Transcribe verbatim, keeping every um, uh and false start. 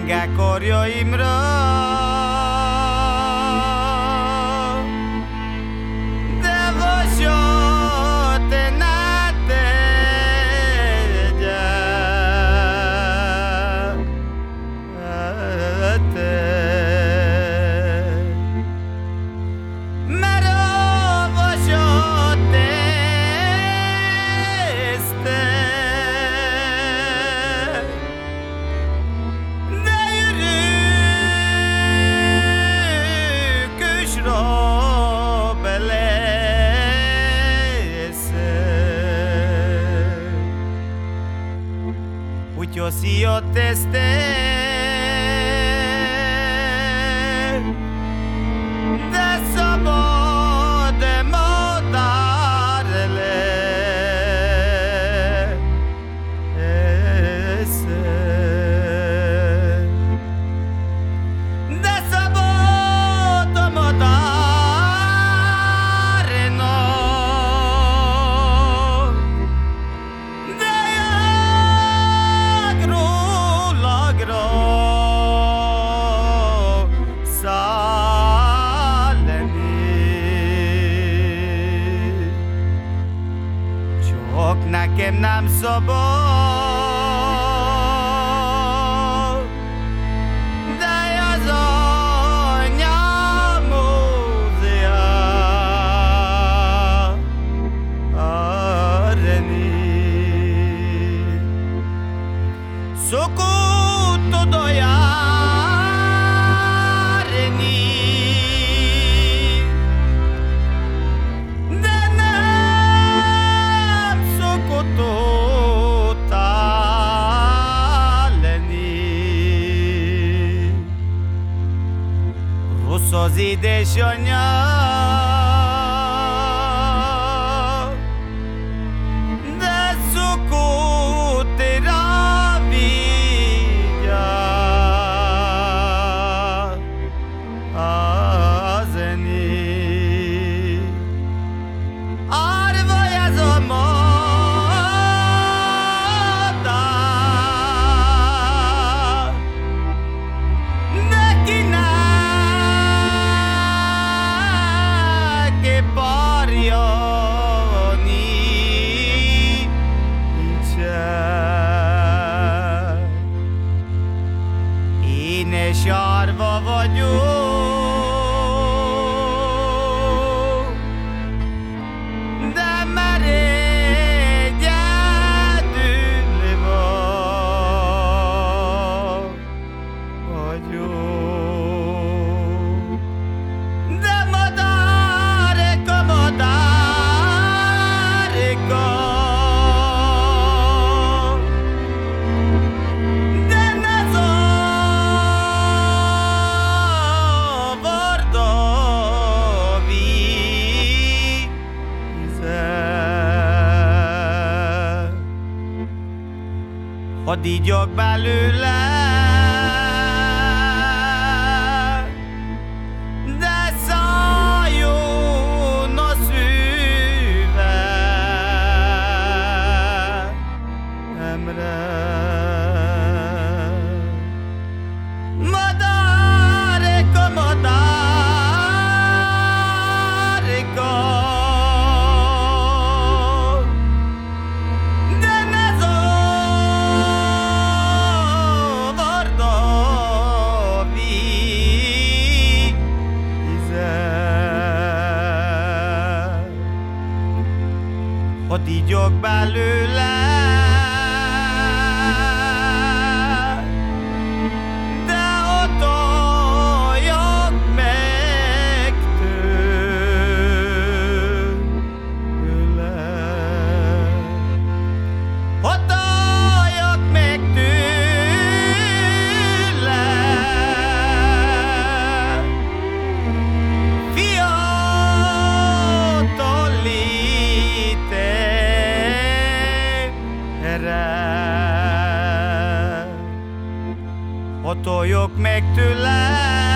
gyenge karjaimra. De vasat ne tegyek, mert a vasat tészte, de örökösra beleszek. Úgyhogy szia tészte, de szabad madár leszek. De szabad a madárnak, de jágrólagra csak nekem nem szabad, de az anyám hozzáárni. Szokott oda járni, de nem szokott ott állni. Rossz az édesanyja, de szokott rá vigyázni. Árva ez a madár, nekinek párja nincsen. Én is árva vagyok, de már egyedül vagyok. De madárka, madárka, de ne zavard a vízzel. Hadd igyak belőle, de szálljon a szívemre. Madárka, madárka, de ne zavard a vízzel. Hadd igyak belőle, de hatoljak meg tőle. Hatoljak meg tőle, fiatal létemre. Hatoljak meg tőle,